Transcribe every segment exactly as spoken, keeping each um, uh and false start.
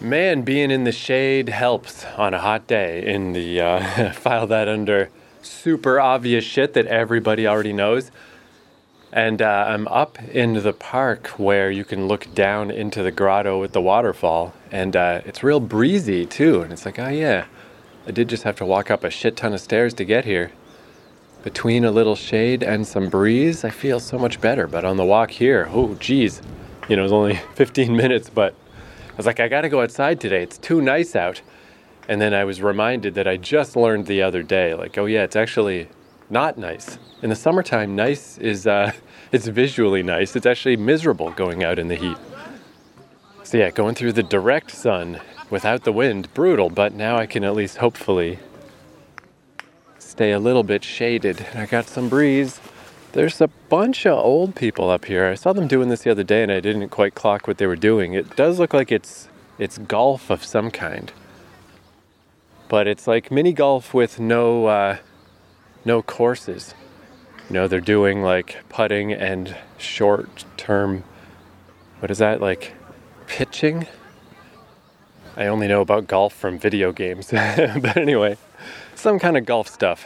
Man, being in the shade helps on a hot day. In the uh, file that under super obvious shit that everybody already knows. And uh, I'm up in the park where you can look down into the grotto with the waterfall. And uh, it's real breezy too. And it's like, oh yeah, I did just have to walk up a shit ton of stairs to get here. Between a little shade and some breeze, I feel so much better. But on the walk here, oh geez, you know, it was only fifteen minutes, but I was like, I gotta go outside today. It's too nice out. And then I was reminded that I just learned the other day, like, oh yeah, it's actually not nice. In the summertime, nice is, uh, it's visually nice. It's actually miserable going out in the heat. So yeah, going through the direct sun without the wind, brutal, but now I can at least hopefully stay a little bit shaded. I got some breeze. There's a bunch of old people up here. I saw them doing this the other day and I didn't quite clock what they were doing. It does look like it's it's golf of some kind. But it's like mini golf with no uh, no courses. You know, they're doing like putting and short-term, what is that, like pitching? I only know about golf from video games. But anyway, some kind of golf stuff.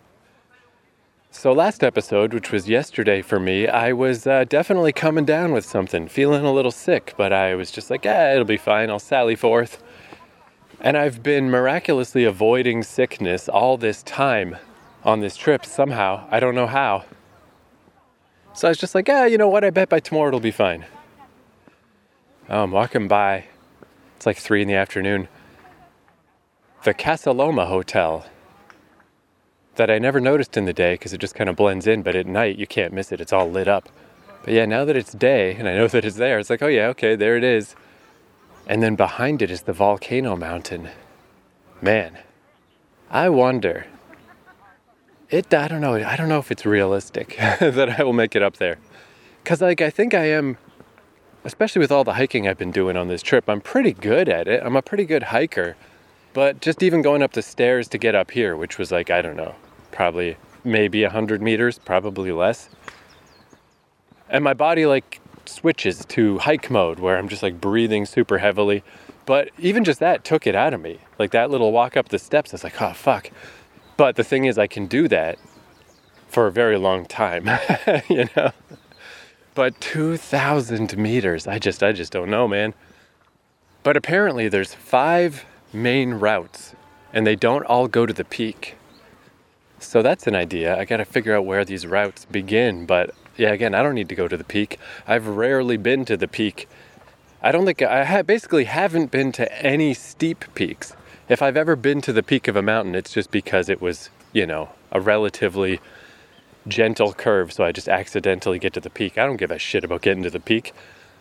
So last episode, which was yesterday for me, I was uh, definitely coming down with something, feeling a little sick, but I was just like, eh, it'll be fine, I'll sally forth. And I've been miraculously avoiding sickness all this time on this trip somehow. I don't know how. So I was just like, ah, you know what, I bet by tomorrow it'll be fine. Oh, I'm walking by, it's like three in the afternoon, the Casa Loma Hotel, that I never noticed in the day because it just kind of blends in, but at night you can't miss it, it's all lit up. But yeah, now that it's day and I know that it's there, it's like, oh yeah, okay, there it is. And then behind it is the volcano mountain. Man, I wonder, it, I don't know, I don't know if it's realistic that I will make it up there. Because like, I think I am, especially with all the hiking I've been doing on this trip, I'm pretty good at it. I'm a pretty good hiker. But just even going up the stairs to get up here, which was like, I don't know, probably maybe one hundred meters, probably less. And my body like switches to hike mode where I'm just like breathing super heavily. But even just that took it out of me. Like that little walk up the steps, I was like, oh, fuck. But the thing is, I can do that for a very long time, you know? But two thousand meters, I just, I just don't know, man. But apparently there's five main routes and they don't all go to the peak. So that's an idea. I got to figure out where these routes begin. But yeah, again, I don't need to go to the peak. I've rarely been to the peak. I don't think I ha- basically haven't been to any steep peaks. If I've ever been to the peak of a mountain, it's just because it was, you know, a relatively gentle curve. So I just accidentally get to the peak. I don't give a shit about getting to the peak.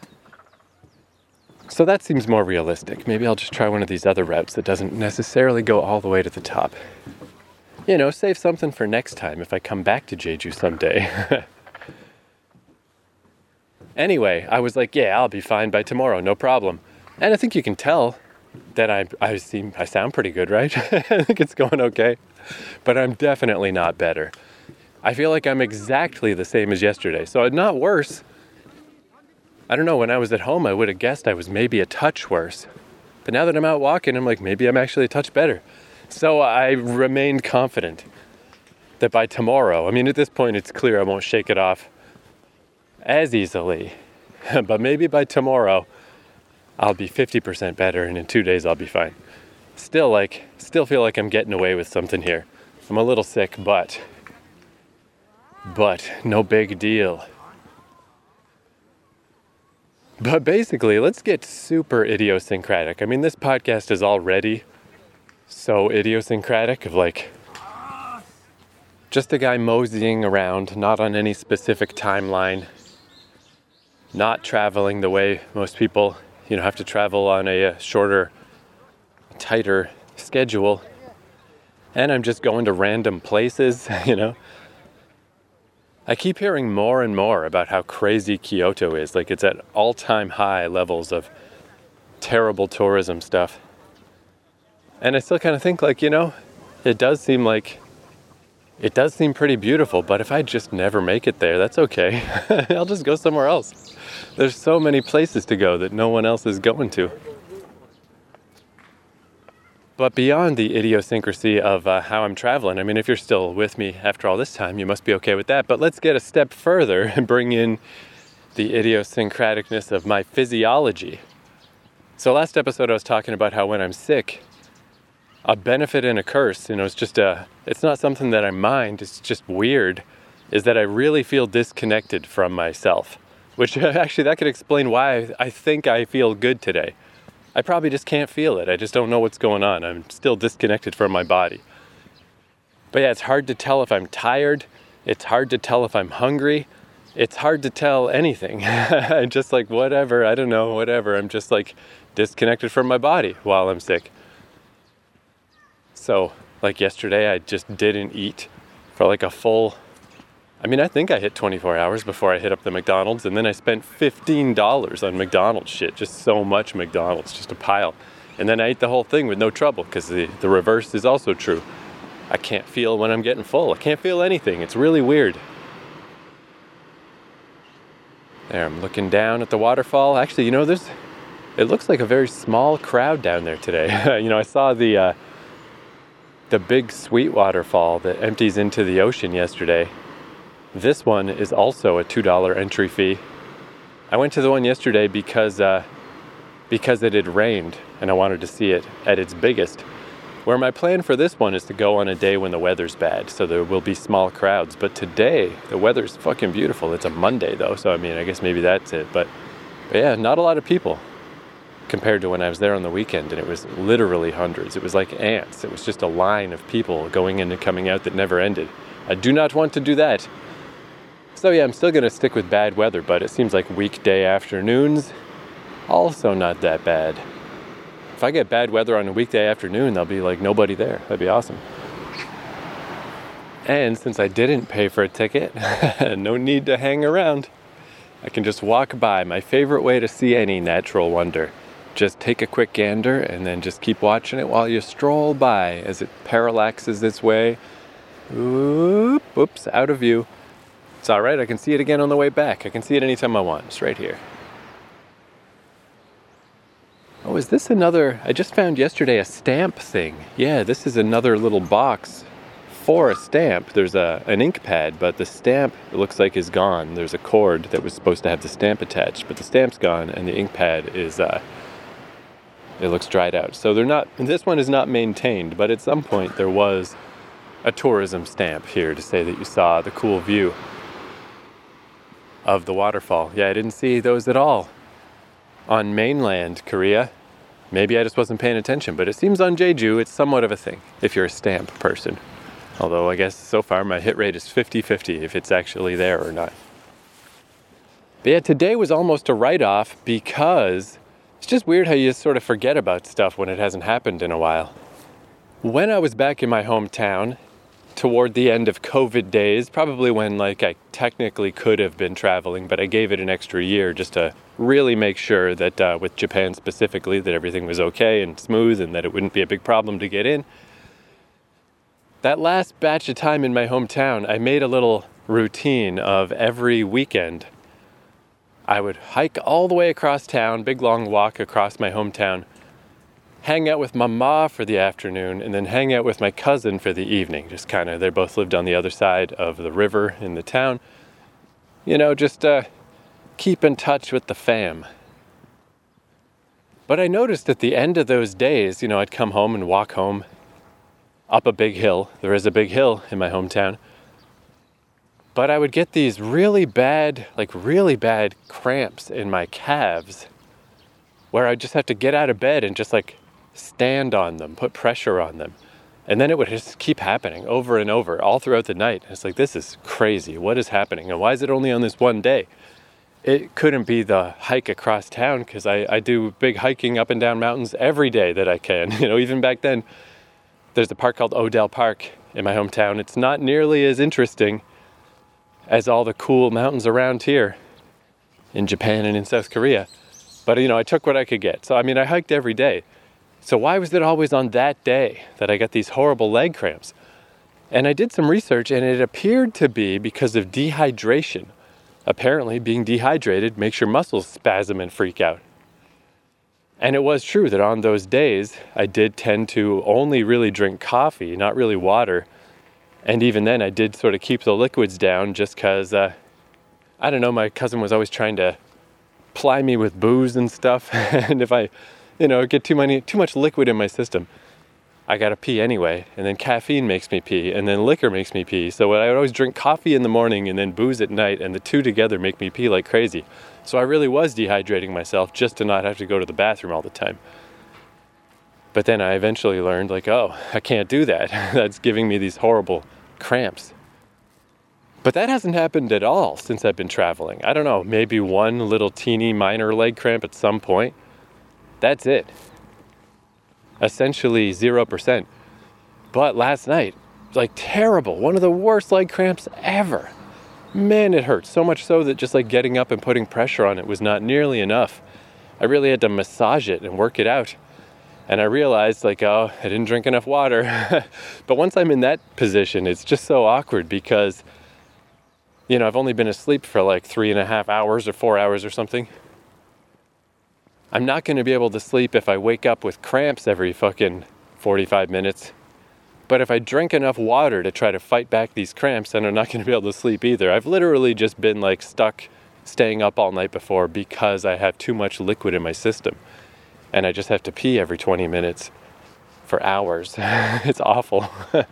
So that seems more realistic. Maybe I'll just try one of these other routes that doesn't necessarily go all the way to the top. You know, save something for next time if I come back to Jeju someday. Anyway, I was like, yeah, I'll be fine by tomorrow, no problem. And I think you can tell that I I seem I sound pretty good, right? I think it's going okay. But I'm definitely not better. I feel like I'm exactly the same as yesterday. So not worse. I don't know, when I was at home, I would have guessed I was maybe a touch worse. But now that I'm out walking, I'm like, maybe I'm actually a touch better. So I remained confident that by tomorrow, I mean, at this point, it's clear I won't shake it off as easily. But maybe by tomorrow, I'll be fifty percent better, and in two days, I'll be fine. Still, like, still feel like I'm getting away with something here. I'm a little sick, but, but no big deal. But basically, let's get super idiosyncratic. I mean, this podcast is already so idiosyncratic of like just a guy moseying around, not on any specific timeline, not traveling the way most people, you know, have to travel on a, a shorter, tighter schedule. And I'm just going to random places, you know. I keep hearing more and more about how crazy Kyoto is. Like, it's at all-time high levels of terrible tourism stuff. And I still kind of think, like, you know, it does seem like, it does seem pretty beautiful, but if I just never make it there, that's okay. I'll just go somewhere else. There's so many places to go that no one else is going to. But beyond the idiosyncrasy of uh, how I'm traveling, I mean, if you're still with me after all this time, you must be okay with that. But let's get a step further and bring in the idiosyncraticness of my physiology. So last episode I was talking about how when I'm sick, a benefit and a curse, you know, it's just a, it's not something that I mind, it's just weird, is that I really feel disconnected from myself. Which actually, that could explain why I think I feel good today. I probably just can't feel it. I just don't know what's going on. I'm still disconnected from my body. But yeah, it's hard to tell if I'm tired. It's hard to tell if I'm hungry. It's hard to tell anything. I'm just like, whatever, I don't know, whatever. I'm just like disconnected from my body while I'm sick. So, like yesterday, I just didn't eat for like a full, I mean, I think I hit twenty-four hours before I hit up the McDonald's, and then I spent fifteen dollars on McDonald's shit, just so much McDonald's, just a pile. And then I ate the whole thing with no trouble, because the, the reverse is also true. I can't feel when I'm getting full. I can't feel anything. It's really weird. There, I'm looking down at the waterfall. Actually, you know, there's, it looks like a very small crowd down there today. You know, I saw the, uh, the big sweet waterfall that empties into the ocean yesterday. This one is also a two dollar entry fee. I went to the one yesterday because uh, because it had rained and I wanted to see it at its biggest. Where my plan for this one is to go on a day when the weather's bad, so there will be small crowds. But today, the weather's fucking beautiful. It's a Monday though, so I mean, I guess maybe that's it. But, but yeah, not a lot of people compared to when I was there on the weekend, and it was literally hundreds. It was like ants. It was just a line of people going in and coming out that never ended. I do not want to do that. So yeah, I'm still going to stick with bad weather, but it seems like weekday afternoons, also not that bad. If I get bad weather on a weekday afternoon, there'll be like nobody there. That'd be awesome. And since I didn't pay for a ticket, no need to hang around. I can just walk by. My favorite way to see any natural wonder. Just take a quick gander and then just keep watching it while you stroll by as it parallaxes its way. Oop, oops, out of view. It's all right. I can see it again on the way back. I can see it anytime I want. It's right here. Oh, is this another... I just found yesterday a stamp thing. Yeah, this is another little box for a stamp. There's a an ink pad, but the stamp, it looks like, is gone. There's a cord that was supposed to have the stamp attached, but the stamp's gone, and the ink pad is... Uh, it looks dried out. So they're not... This one is not maintained, but at some point there was a tourism stamp here to say that you saw the cool view of the waterfall. Yeah, I didn't see those at all on mainland Korea. Maybe I just wasn't paying attention, but it seems on Jeju it's somewhat of a thing if you're a stamp person. Although I guess so far my hit rate is fifty-fifty if it's actually there or not. But yeah, today was almost a write-off because it's just weird how you just sort of forget about stuff when it hasn't happened in a while. When I was back in my hometown, toward the end of COVID days, probably when like I technically could have been traveling, but I gave it an extra year just to really make sure that uh, with Japan specifically, that everything was okay and smooth and that it wouldn't be a big problem to get in. That last batch of time in my hometown, I made a little routine of every weekend. I would hike all the way across town, big long walk across my hometown, hang out with my ma for the afternoon, and then hang out with my cousin for the evening. Just kind of, they both lived on the other side of the river in the town. You know, just uh, keep in touch with the fam. But I noticed at the end of those days, you know, I'd come home and walk home up a big hill. There is a big hill in my hometown. But I would get these really bad, like really bad cramps in my calves where I'd just have to get out of bed and just like stand on them, put pressure on them. And then it would just keep happening over and over all throughout the night. It's like, this is crazy. What is happening? And why is it only on this one day? It couldn't be the hike across town because I, I do big hiking up and down mountains every day that I can. You know, even back then, there's a park called Odell Park in my hometown. It's not nearly as interesting as all the cool mountains around here in Japan and in South Korea. But, you know, I took what I could get. So, I mean, I hiked every day. So why was it always on that day that I got these horrible leg cramps? And I did some research, and it appeared to be because of dehydration. Apparently, being dehydrated makes your muscles spasm and freak out. And it was true that on those days, I did tend to only really drink coffee, not really water. And even then, I did sort of keep the liquids down just because, uh, I don't know, my cousin was always trying to ply me with booze and stuff. And if I, you know, get too many, too much liquid in my system, I gotta pee anyway. And then caffeine makes me pee, and then liquor makes me pee. So I would always drink coffee in the morning and then booze at night, and the two together make me pee like crazy. So I really was dehydrating myself just to not have to go to the bathroom all the time. But then I eventually learned, like, oh, I can't do that. That's giving me these horrible cramps. But that hasn't happened at all since I've been traveling. I don't know, maybe one little teeny minor leg cramp at some point. That's it. Essentially zero percent. But last night, like terrible. One of the worst leg cramps ever. Man, it hurt. So much so that just like getting up and putting pressure on it was not nearly enough. I really had to massage it and work it out. And I realized, like, oh, I didn't drink enough water. But once I'm in that position, it's just so awkward because, you know, I've only been asleep for like three and a half hours or four hours or something. I'm not going to be able to sleep if I wake up with cramps every fucking forty-five minutes. But if I drink enough water to try to fight back these cramps, then I'm not going to be able to sleep either. I've literally just been like stuck staying up all night before because I have too much liquid in my system. And I just have to pee every twenty minutes for hours. It's awful. But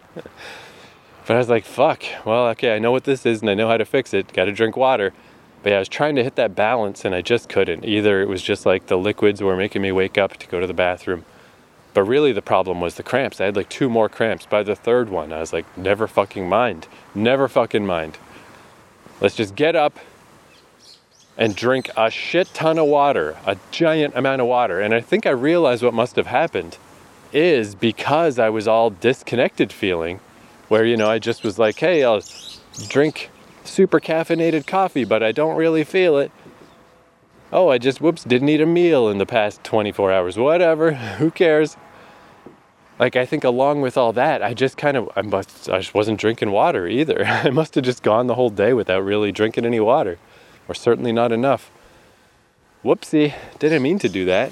I was like, fuck, well, okay, I know what this is and I know how to fix it. Got to drink water. But yeah, I was trying to hit that balance and I just couldn't. Either it was just like the liquids were making me wake up to go to the bathroom. But really the problem was the cramps. I had like two more cramps. By the third one, I was like, never fucking mind. Never fucking mind. Let's just get up and drink a shit ton of water, a giant amount of water. And I think I realized what must have happened is because I was all disconnected feeling, where, you know, I just was like, hey, I'll drink super caffeinated coffee, but I don't really feel it. Oh, I just, whoops, didn't eat a meal in the past twenty-four hours. Whatever, who cares? Like, I think along with all that, I just kind of, I must, I just wasn't drinking water either. I must have just gone the whole day without really drinking any water. Or certainly not enough. Whoopsie, didn't mean to do that.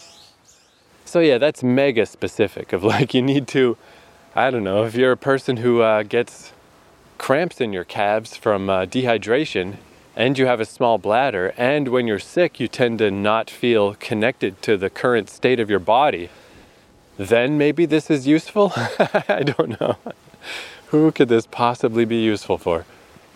So yeah, that's mega specific of like you need to, I don't know, if you're a person who uh, gets cramps in your calves from uh, dehydration and you have a small bladder and when you're sick you tend to not feel connected to the current state of your body, then maybe this is useful? I don't know. Who could this possibly be useful for?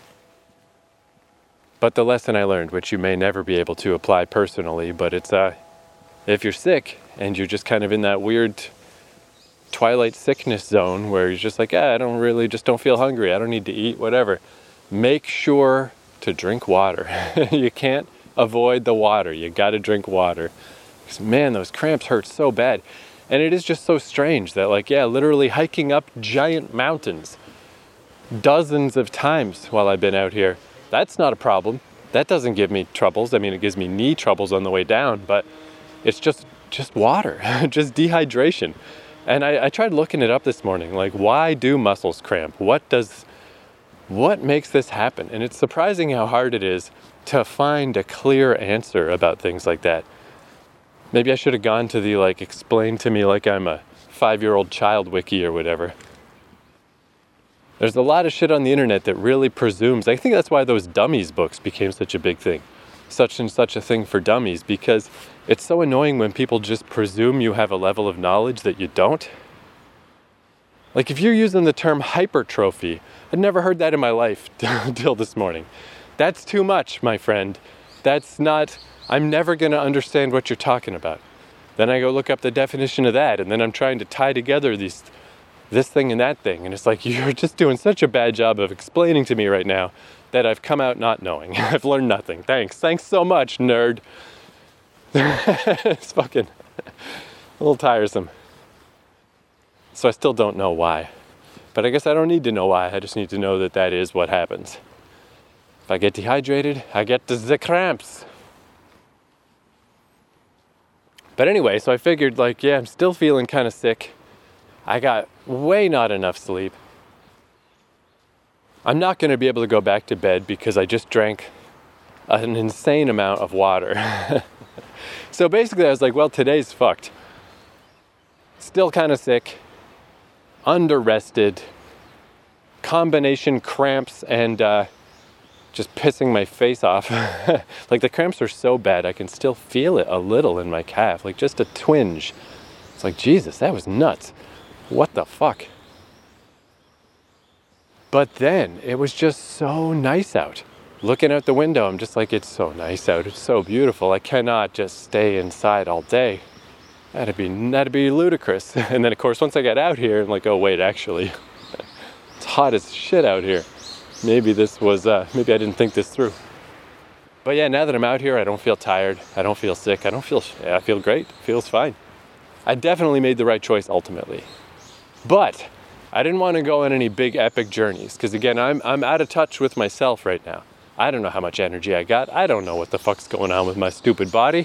But the lesson I learned, which you may never be able to apply personally, but it's uh, if you're sick and you're just kind of in that weird twilight sickness zone where you're just like, ah, I don't really, just don't feel hungry. I don't need to eat, whatever. Make sure to drink water. You can't avoid the water. You got to drink water. Because man, those cramps hurt so bad. And it is just so strange that like, yeah, literally hiking up giant mountains dozens of times while I've been out here. That's not a problem. That doesn't give me troubles. I mean, it gives me knee troubles on the way down, but it's just just water, just dehydration. And I, I tried looking it up this morning, like, why do muscles cramp? What does, what makes this happen? And it's surprising how hard it is to find a clear answer about things like that. Maybe I should have gone to the, like, explain to me like I'm a five-year-old child wiki or whatever. There's a lot of shit on the internet that really presumes, I think that's why those dummies books became such a big thing. Such and such a thing for dummies, because it's so annoying when people just presume you have a level of knowledge that you don't. Like if you're using the term hypertrophy, I'd never heard that in my life till this morning. That's too much, my friend. That's not, I'm never going to understand what you're talking about. Then I go look up the definition of that, and then I'm trying to tie together these this thing and that thing. And it's like, you're just doing such a bad job of explaining to me right now that I've come out not knowing. I've learned nothing. Thanks. Thanks so much, nerd. It's fucking a little tiresome. So I still don't know why. But I guess I don't need to know why. I just need to know that that is what happens. If I get dehydrated, I get the cramps. But anyway, so I figured like, yeah, I'm still feeling kind of sick. I got way not enough sleep. I'm not going to be able to go back to bed because I just drank an insane amount of water. So basically I was like, well, today's fucked. Still kind of sick, under-rested, combination cramps and uh, just pissing my face off. Like the cramps are so bad, I can still feel it a little in my calf, like just a twinge. It's like, Jesus, that was nuts. What the fuck? But then it was just so nice out. Looking out the window, I'm just like, it's so nice out. It's so beautiful. I cannot just stay inside all day. That'd be, that'd be ludicrous. And then of course, once I got out here, I'm like, oh wait, actually, it's hot as shit out here. Maybe this was, uh, maybe I didn't think this through. But yeah, now that I'm out here, I don't feel tired. I don't feel sick. I don't feel, yeah, I feel great. It feels fine. I definitely made the right choice ultimately. But I didn't want to go on any big epic journeys. Because again, I'm, I'm out of touch with myself right now. I don't know how much energy I got. I don't know what the fuck's going on with my stupid body.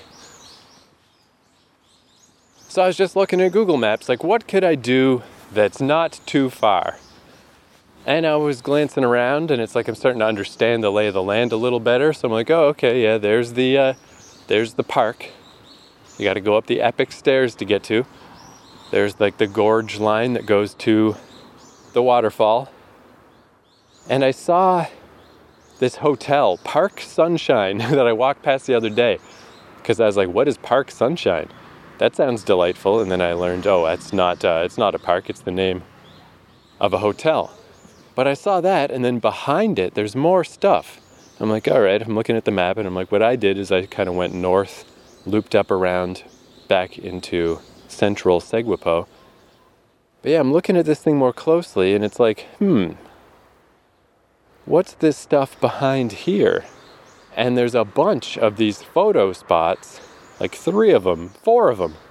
So I was just looking at Google Maps, like what could I do that's not too far? And I was glancing around and it's like I'm starting to understand the lay of the land a little better. So I'm like, oh, okay, yeah, there's the, uh, there's the park. You got to go up the epic stairs to get to. There's like the gorge line that goes to the waterfall. And I saw this hotel, Park Sunshine, that I walked past the other day. Because I was like, what is Park Sunshine? That sounds delightful. And then I learned, oh, it's not, uh, it's not a park, it's the name of a hotel. But I saw that, and then behind it, there's more stuff. I'm like, all right, I'm looking at the map, and I'm like, what I did is I kind of went north, looped up around, back into central Seguipo. But yeah, I'm looking at this thing more closely, and it's like, hmm, what's this stuff behind here? And there's a bunch of these photo spots, like three of them, four of them,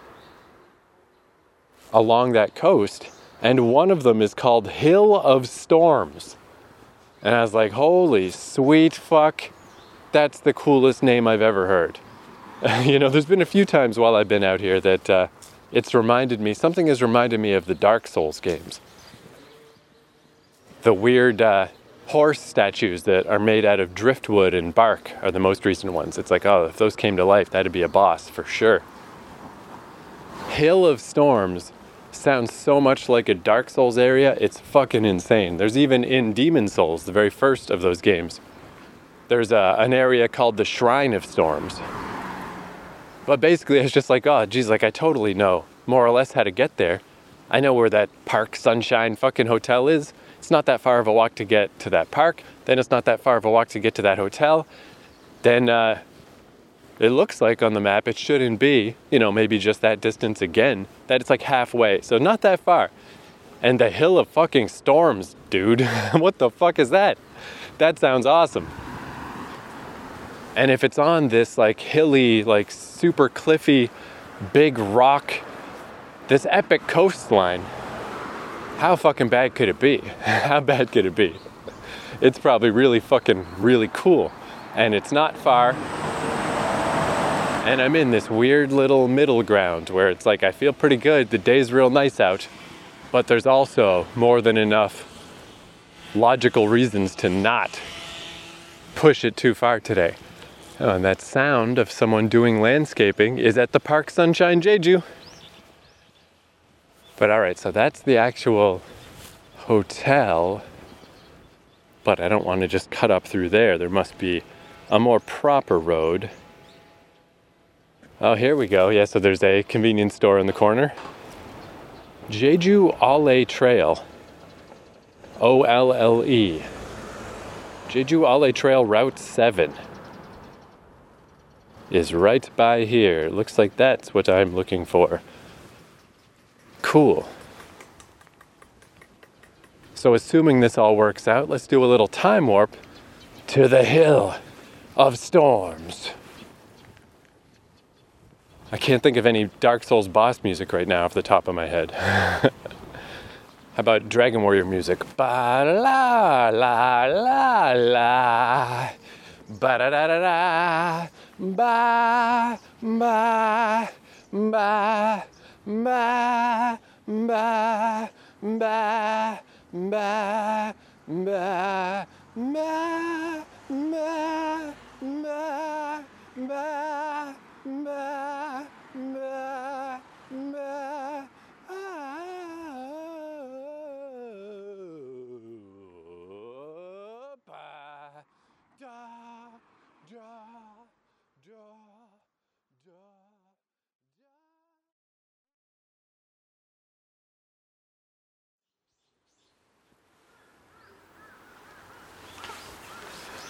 along that coast. And one of them is called Hill of Storms. And I was like, holy sweet fuck, that's the coolest name I've ever heard. You know, there's been a few times while I've been out here that uh, it's reminded me, something has reminded me of the Dark Souls games. The weird uh, horse statues that are made out of driftwood and bark are the most recent ones. It's like, oh, if those came to life, that'd be a boss for sure. Hill of Storms sounds so much like a Dark Souls area, it's fucking insane. There's even in Demon Souls, the very first of those games, there's a, an area called the Shrine of Storms. But basically it's just like, oh geez, like I totally know more or less how to get there. I know where that Park Sunshine fucking hotel is. It's not that far of a walk to get to that park. Then it's not that far of a walk to get to that hotel. Then uh, it looks like on the map it shouldn't be, you know, maybe just that distance again, that it's like halfway, so not that far. And the Hill of fucking Storms, dude, what the fuck is that? That sounds awesome. And if it's on this like hilly, like super cliffy, big rock, this epic coastline, how fucking bad could it be? How bad could it be? It's probably really fucking, really cool. And it's not far. And I'm in this weird little middle ground where it's like I feel pretty good, the day's real nice out, but there's also more than enough logical reasons to not push it too far today. Oh, and that sound of someone doing landscaping is at the Park Sunshine Jeju. But alright, so that's the actual hotel, but I don't want to just cut up through there. There must be a more proper road. Oh, here we go. Yeah, so there's a convenience store in the corner. Jeju Alle Trail. O L L E. Jeju Alle Trail Route seven. Is right by here. Looks like that's what I'm looking for. Cool. So assuming this all works out, let's do a little time warp to the Hill of Storms. I can't think of any Dark Souls boss music right now off the top of my head. How about Dragon Warrior music? Ba la la la la. Ba da da da da. Ba ba ba ba ba ba ba ba ba ba ba ba ba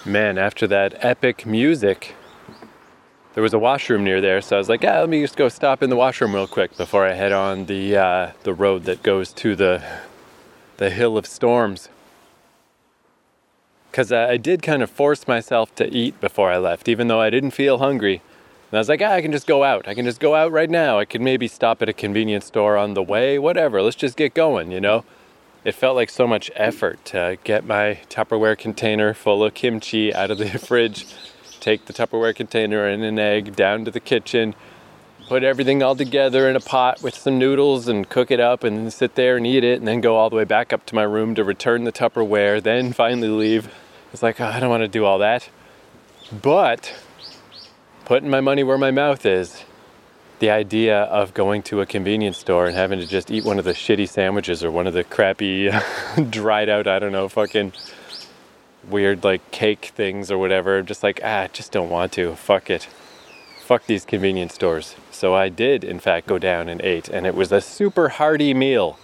man, after that epic music, there was a washroom near there, so I was like, ah, let me just go stop in the washroom real quick before I head on the uh, the road that goes to the the Hill of Storms. Because uh, I did kind of force myself to eat before I left, even though I didn't feel hungry. And I was like, ah, I can just go out. I can just go out right now. I could maybe stop at a convenience store on the way, whatever. Let's just get going, you know? It felt like so much effort to get my Tupperware container full of kimchi out of the fridge, take the Tupperware container and an egg down to the kitchen, put everything all together in a pot with some noodles and cook it up and then sit there and eat it and then go all the way back up to my room to return the Tupperware, then finally leave. It's like, oh, I don't want to do all that. But putting my money where my mouth is, the idea of going to a convenience store and having to just eat one of the shitty sandwiches or one of the crappy dried out, I don't know, fucking weird like cake things or whatever. Just like, ah, I just don't want to. Fuck it. Fuck these convenience stores. So I did, in fact, go down and ate, and it was a super hearty meal.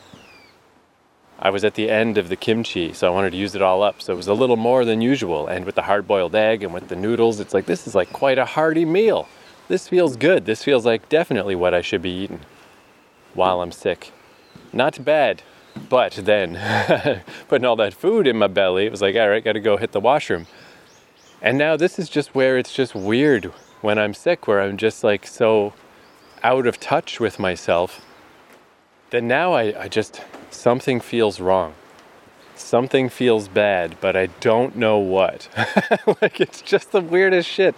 I was at the end of the kimchi, so I wanted to use it all up. So it was a little more than usual. And with the hard-boiled egg and with the noodles, it's like, this is like quite a hearty meal. This feels good. This feels like definitely what I should be eating while I'm sick. Not bad. But then, putting all that food in my belly, it was like, all right, got to go hit the washroom. And now this is just where it's just weird when I'm sick, where I'm just like so out of touch with myself, that now I, I just, something feels wrong. Something feels bad, but I don't know what. Like, it's just the weirdest shit.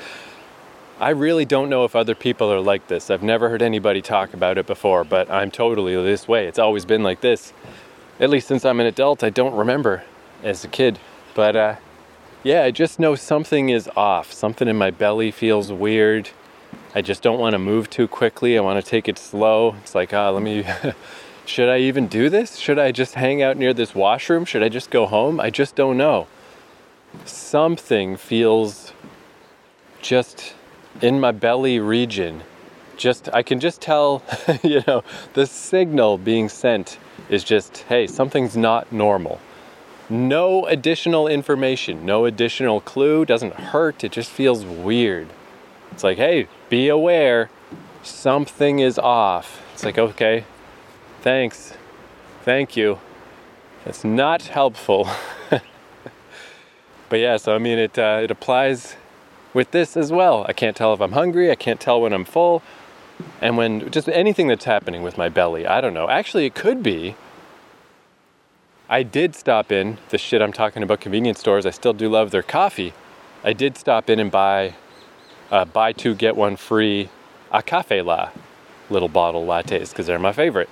I really don't know if other people are like this. I've never heard anybody talk about it before, but I'm totally this way. It's always been like this. At least since I'm an adult, I don't remember as a kid. But uh, yeah, I just know something is off. Something in my belly feels weird. I just don't want to move too quickly. I want to take it slow. It's like, ah, let me... Should I even do this? Should I just hang out near this washroom? Should I just go home? I just don't know. Something feels just... in my belly region, just, I can just tell, you know, the signal being sent is just, hey, something's not normal. No additional information, no additional clue, doesn't hurt, it just feels weird. It's like, hey, be aware, something is off. It's like, okay, thanks, thank you. It's not helpful. But yeah, so I mean, it uh, it applies with this as well. I can't tell if I'm hungry, I can't tell when I'm full, and when just anything that's happening with my belly, I don't know. Actually, it could be, I did stop in, the shit I'm talking about convenience stores, I still do love their coffee. I did stop in and buy, uh, buy two, get one free, a cafe la, little bottle lattes, because they're my favorite.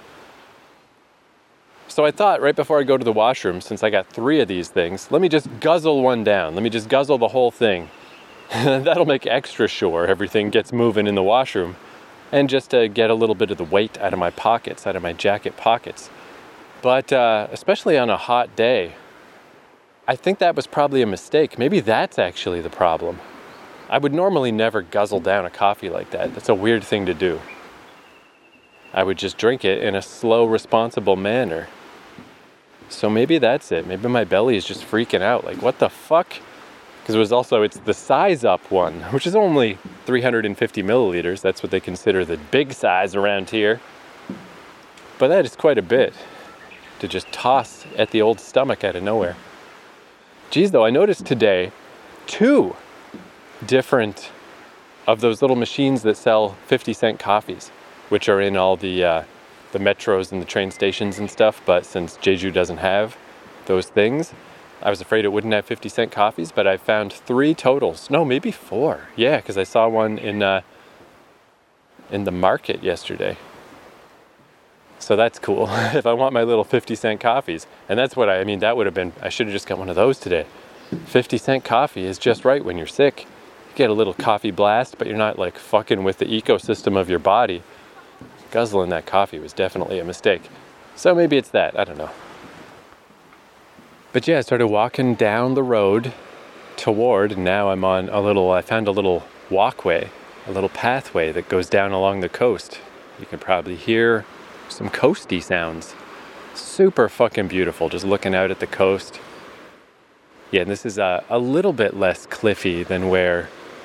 So I thought right before I go to the washroom, since I got three of these things, let me just guzzle one down. Let me just guzzle the whole thing. That'll make extra sure everything gets moving in the washroom, and just to get a little bit of the weight out of my pockets, out of my jacket pockets. But uh, especially on a hot day, I think that was probably a mistake. Maybe that's actually the problem. I would normally never guzzle down a coffee like that. That's a weird thing to do. I would just drink it in a slow, responsible manner. So maybe that's it. Maybe my belly is just freaking out. Like, what the fuck? Because it was also, it's the size up one, which is only three hundred fifty milliliters. That's what they consider the big size around here. But that is quite a bit to just toss at the old stomach out of nowhere. Geez, though, I noticed today two different of those little machines that sell fifty cent coffees, which are in all the uh, the metros and the train stations and stuff. But since Jeju doesn't have those things, I was afraid it wouldn't have fifty cent coffees, but I found three totals. No, maybe four. Yeah, because I saw one in uh, in the market yesterday. So that's cool. If I want my little fifty cent coffees. And that's what I, I mean, that would have been, I should have just got one of those today. fifty cent coffee is just right when you're sick. You get a little coffee blast, but you're not like fucking with the ecosystem of your body. Guzzling that coffee was definitely a mistake. So maybe it's that, I don't know. But yeah, I started walking down the road toward, and now I'm on a little, I found a little walkway, a little pathway that goes down along the coast. You can probably hear some coasty sounds. Super fucking beautiful, just looking out at the coast. Yeah, and this is uh, a little bit less cliffy than where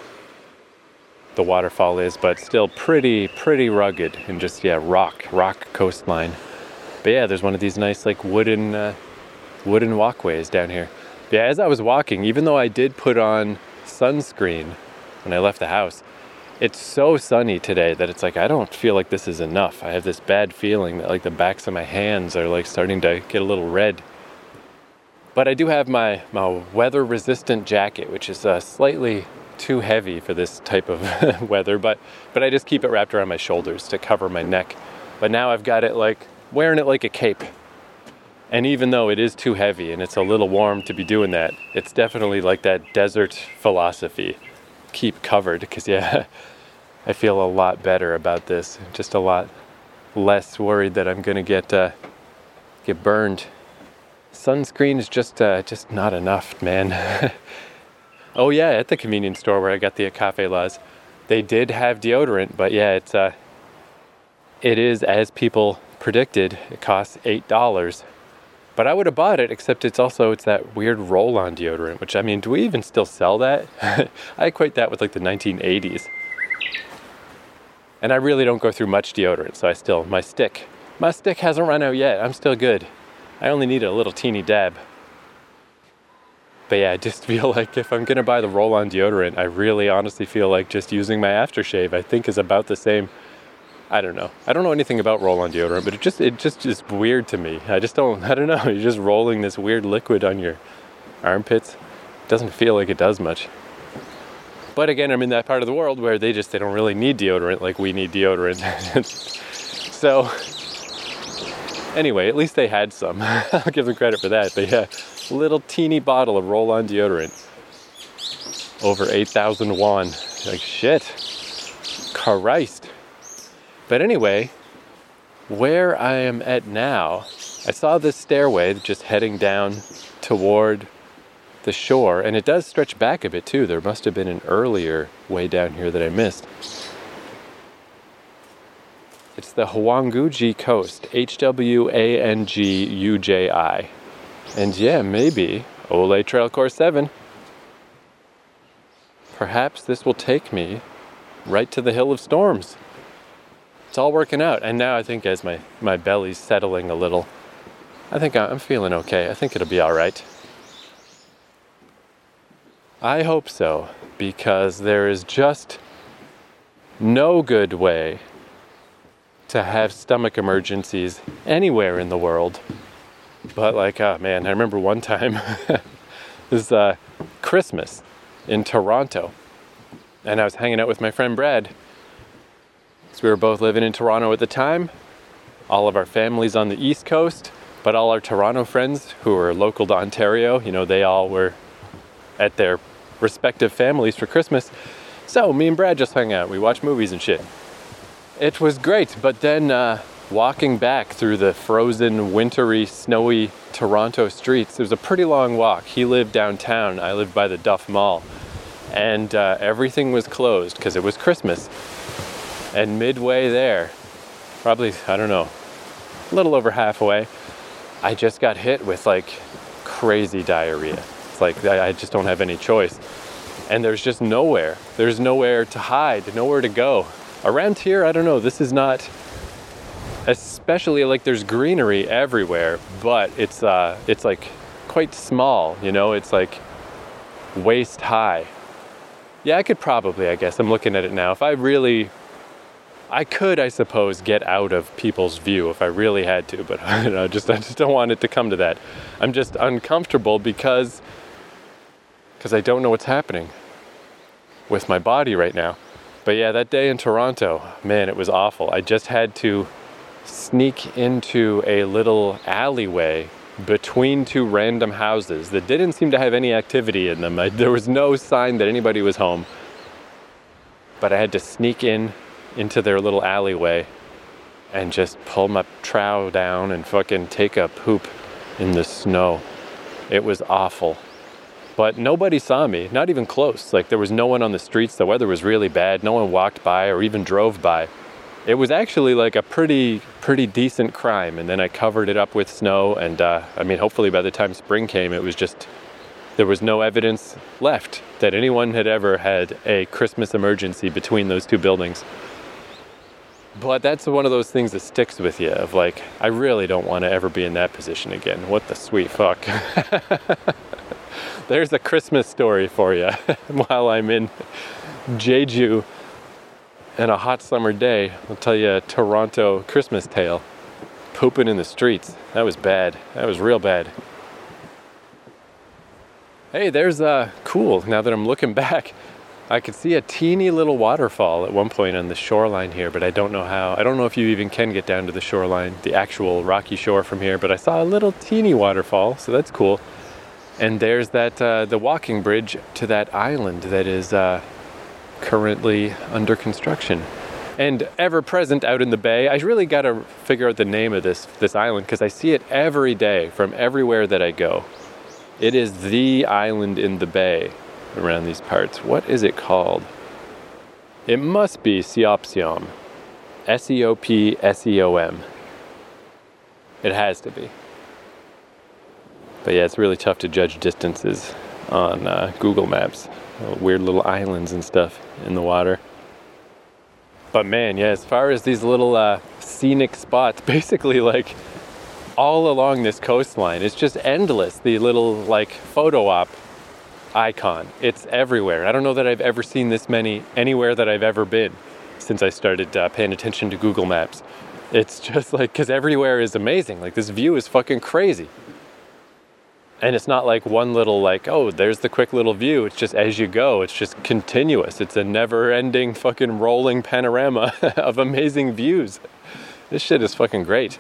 the waterfall is, but still pretty, pretty rugged and just, yeah, rock, rock coastline. But yeah, there's one of these nice, like, wooden, uh, wooden walkways down here. But yeah, as I was walking, even though I did put on sunscreen when I left the house, it's so sunny today that it's like, I don't feel like this is enough. I have this bad feeling that, like, the backs of my hands are, like, starting to get a little red. But I do have my, my weather-resistant jacket, which is uh, slightly too heavy for this type of weather, but but I just keep it wrapped around my shoulders to cover my neck. But now I've got it like, wearing it like a cape. And even though it is too heavy and it's a little warm to be doing that, it's definitely like that desert philosophy. Keep covered, because yeah, I feel a lot better about this. Just a lot less worried that I'm gonna get uh, get burned. Sunscreen is just uh, just not enough, man. Oh yeah, at the convenience store where I got the Cafe Laws, they did have deodorant, but yeah, it's uh, it is, as people predicted, it costs eight dollars. But I would have bought it, except it's also, it's that weird roll-on deodorant, which, I mean, do we even still sell that? I equate that with like the nineteen eighties. And I really don't go through much deodorant, so I still, my stick, my stick hasn't run out yet. I'm still good. I only need a little teeny dab. But yeah, I just feel like if I'm going to buy the roll-on deodorant, I really honestly feel like just using my aftershave, I think, is about the same. I don't know. I don't know anything about roll-on deodorant, but it just it just is weird to me. I just don't, I don't know. You're just rolling this weird liquid on your armpits. It doesn't feel like it does much. But again, I'm in that part of the world where they just, they don't really need deodorant like we need deodorant. So anyway, at least they had some. I'll give them credit for that. But yeah, little teeny bottle of roll-on deodorant. Over eight thousand won. Like, shit. Christ. But anyway, where I am at now, I saw this stairway just heading down toward the shore, and it does stretch back a bit too. There must have been an earlier way down here that I missed. It's the Hwangguji Coast, H W A N G U J I. And yeah, maybe Ole Trail Course seven. Perhaps this will take me right to the Hill of Storms. It's all working out. And now I think as my, my belly's settling a little, I think I'm feeling okay. I think it'll be all right. I hope so, because there is just no good way to have stomach emergencies anywhere in the world. But like, oh man, I remember one time, it was uh, Christmas in Toronto, and I was hanging out with my friend Brad. So we were both living in Toronto at the time. All of our families on the East Coast, but all our Toronto friends who were local to Ontario, you know, they all were at their respective families for Christmas. So me and Brad just hung out. We watched movies and shit. It was great, but then uh, walking back through the frozen, wintry, snowy Toronto streets, it was a pretty long walk. He lived downtown, I lived by the Duff Mall, and uh, everything was closed because it was Christmas. And midway there, probably, I don't know, a little over halfway, I just got hit with like crazy diarrhea. It's like I just don't have any choice. And there's just nowhere. There's nowhere to hide, nowhere to go. Around here, I don't know, this is not, especially like there's greenery everywhere, but it's uh, it's like quite small, you know, it's like waist high. Yeah, I could probably, I guess, I'm looking at it now. If I really, I could, I suppose, get out of people's view if I really had to, but I don't know, just, I just don't want it to come to that. I'm just uncomfortable because, because I don't know what's happening with my body right now. But yeah, that day in Toronto, man, it was awful. I just had to sneak into a little alleyway between two random houses that didn't seem to have any activity in them. I, there was no sign that anybody was home. But I had to sneak in into their little alleyway and just pull my trow down and fucking take a poop in the snow. It was awful. But nobody saw me, not even close. Like, there was no one on the streets. The weather was really bad. No one walked by or even drove by. It was actually like a pretty, pretty decent crime. And then I covered it up with snow. And, uh, I mean, hopefully by the time spring came, it was just There was no evidence left that anyone had ever had a Christmas emergency between those two buildings. But that's one of those things that sticks with you, of like, I really don't want to ever be in that position again. What the sweet fuck. There's a Christmas story for you while I'm in Jeju and a hot summer day. I'll tell you a Toronto Christmas tale. Pooping in the streets. That was bad. That was real bad. Hey, there's uh cool. Now that I'm looking back, I could see a teeny little waterfall at one point on the shoreline here, but I don't know how. I don't know if you even can get down to the shoreline, the actual rocky shore from here, but I saw a little teeny waterfall, so that's cool. And there's that uh, the walking bridge to that island that is uh, currently under construction. And ever present out in the bay. I really got to figure out the name of this this island because I see it every day from everywhere that I go. It is the island in the bay around these parts. What is it called? It must be Seopseom. S E O P S E O M. It has to be. But yeah, it's really tough to judge distances on uh, Google Maps. Weird little islands and stuff in the water. But man, yeah, as far as these little uh, scenic spots, basically like all along this coastline, it's just endless. The little like photo op icon, it's everywhere. I don't know that I've ever seen this many anywhere that I've ever been since I started uh, paying attention to Google Maps. It's just like, because everywhere is amazing. Like this view is fucking crazy. And it's not like one little like, oh, there's the quick little view. It's just as you go, it's just continuous. It's a never-ending fucking rolling panorama of amazing views. This shit is fucking great.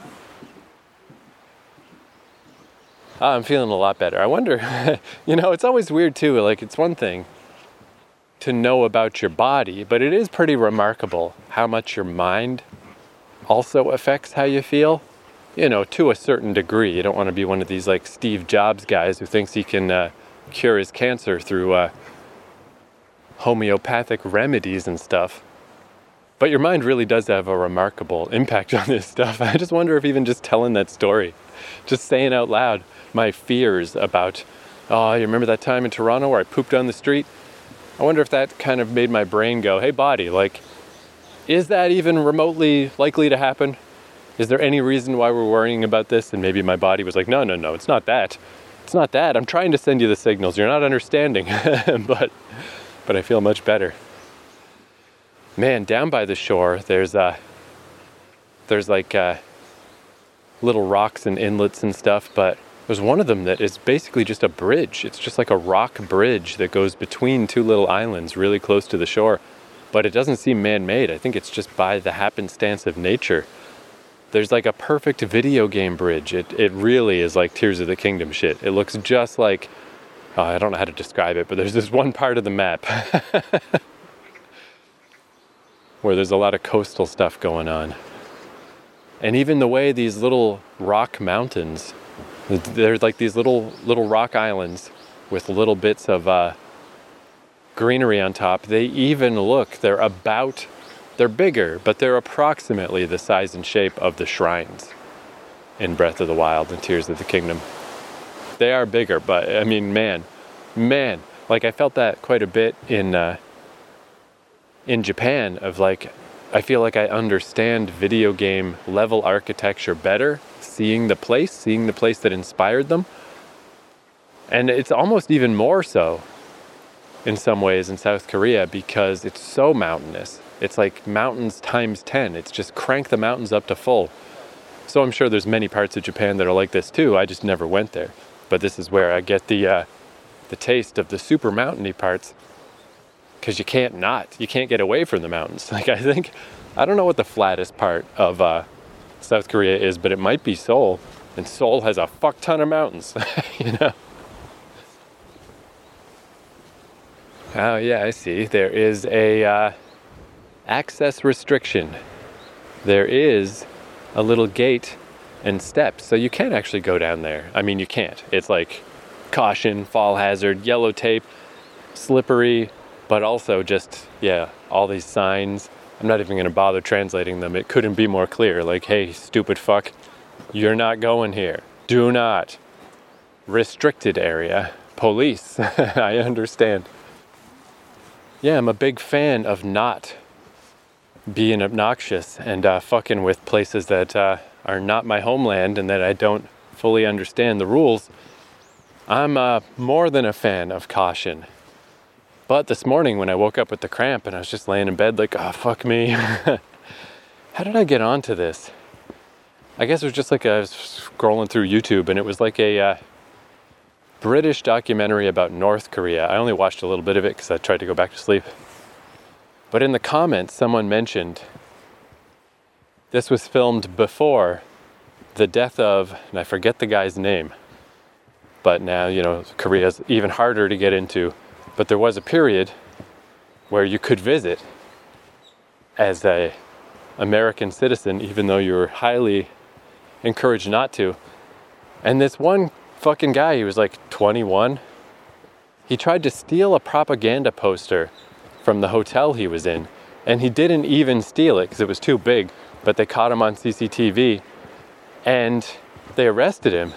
Oh, I'm feeling a lot better. I wonder, you know, it's always weird too. Like, it's one thing to know about your body, but it is pretty remarkable how much your mind also affects how you feel. You know, to a certain degree. You don't want to be one of these like Steve Jobs guys who thinks he can uh, cure his cancer through uh, homeopathic remedies and stuff. But your mind really does have a remarkable impact on this stuff. I just wonder if even just telling that story, just saying out loud my fears about, oh, you remember that time in Toronto where I pooped on the street? I wonder if that kind of made my brain go, hey body, like, is that even remotely likely to happen? Is there any reason why we're worrying about this? And maybe my body was like, no, no, no, it's not that. It's not that. I'm trying to send you the signals. You're not understanding. but but I feel much better. Man, down by the shore, there's uh, there's like uh, little rocks and inlets and stuff. But there's one of them that is basically just a bridge. It's just like a rock bridge that goes between two little islands really close to the shore. But it doesn't seem man-made. I think it's just by the happenstance of nature. There's like a perfect video game bridge. It it really is like Tears of the Kingdom shit. It looks just like, oh, I don't know how to describe it, but there's this one part of the map where there's a lot of coastal stuff going on. And even the way these little rock mountains, there's like these little little rock islands with little bits of uh, greenery on top. They even look, they're about They're bigger, but they're approximately the size and shape of the shrines in Breath of the Wild and Tears of the Kingdom. They are bigger, but I mean, man, man, like I felt that quite a bit in uh, in Japan of like, I feel like I understand video game level architecture better, seeing the place, seeing the place that inspired them. And it's almost even more so in some ways in South Korea because it's so mountainous. It's like mountains times ten. It's just crank the mountains up to full. So I'm sure there's many parts of Japan that are like this too. I just never went there. But this is where I get the uh, the taste of the super mountainy parts. Because you can't not. You can't get away from the mountains. Like I think, I don't know what the flattest part of uh, South Korea is, but it might be Seoul. And Seoul has a fuck ton of mountains, you know? Oh yeah, I see. There is a... Uh, access restriction. There is a little gate and steps, so you can't actually go down there. I mean, you can't. It's like caution, fall hazard, yellow tape, slippery, but also just, yeah, all these signs. I'm not even going to bother translating them. It couldn't be more clear. Like, hey, stupid fuck, you're not going here. Do not. Restricted area. police. I understand. Yeah, I'm a big fan of not being obnoxious and uh, fucking with places that uh, are not my homeland and that I don't fully understand the rules. I'm uh, more than a fan of caution. But this morning when I woke up with the cramp and I was just laying in bed like, oh, fuck me. How did I get onto this? I guess it was just like I was scrolling through YouTube and it was like a uh, British documentary about North Korea. I only watched a little bit of it because I tried to go back to sleep. But in the comments, someone mentioned this was filmed before the death of, and I forget the guy's name, but now, you know, Korea's even harder to get into. But there was a period where you could visit as a American citizen, even though you were highly encouraged not to. And this one fucking guy, he was like twenty-one. He tried to steal a propaganda poster from the hotel he was in. And he didn't even steal it because it was too big. But they caught him on C C T V and they arrested him.